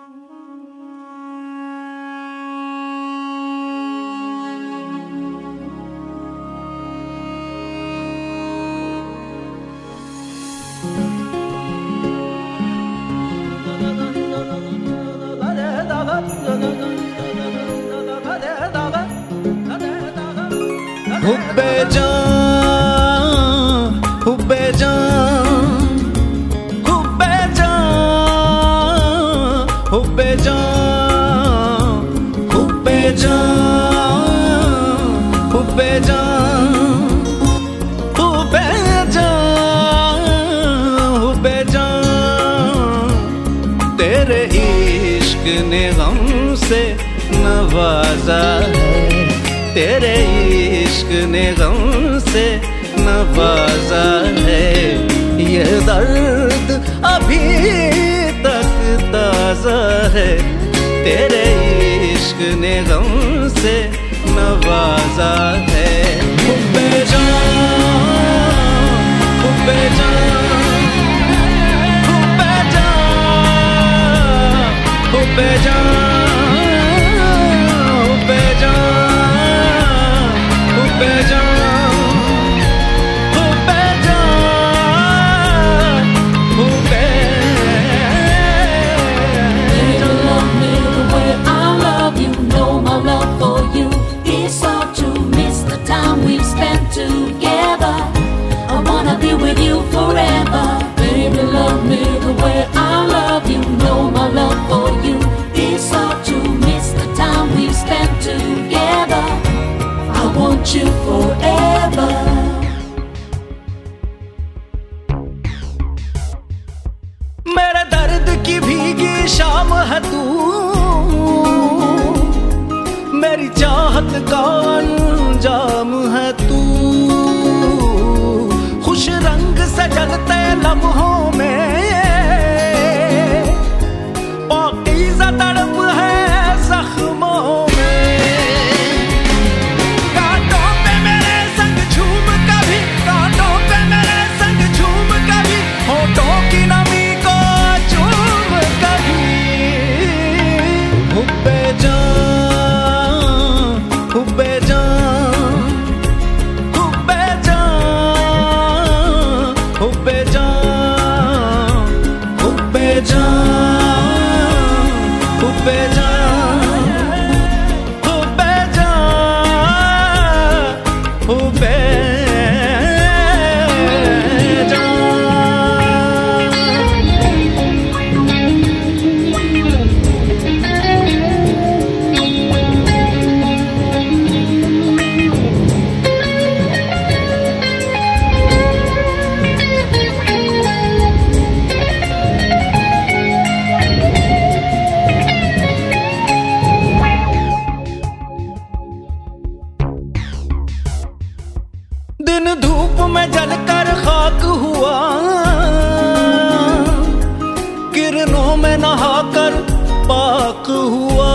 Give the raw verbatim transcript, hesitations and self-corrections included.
हुब्बे जान हुब्बे जान हुब्बे जान हुब्बे जान हुब्बे जान हुब्बे जान हुब्बे जान हुब्बे जान तेरे इश्क ने गम से नवाजा है, तेरे इश्क ने गम से नवाजा है। ये दर्द अभी तक ताजा है, तेरे इश्क ने गम से नवाजा है। हुब्बे जान हुब्बे जान हुब्बे जान हुब्बे जान together. I wanna be with you forever. Baby, love me the way I love you. Know my love for you is hard to miss the time we've spent together. I want you forever. मेरे दर्द की भीगी शाम है तू, मेरी चाहत का अंजाम है तू। खुश रंग से जलते लम्हों में पाकीज़ा तड़प है जख्मों में। कांटों पे मेरे संग झूम कभी, कांटों पे मेरे संग झूम कभी, होठों की नमी को चूम कभी। हुब्बे जान हुब्बे जान हुब्बे जान हुब्बे जान हुब्बे जान हुब्बे जान हुब्बे जान हुब्बे दिन धूप में जलकर खाक हुआ, किरणों में नहाकर पाक हुआ।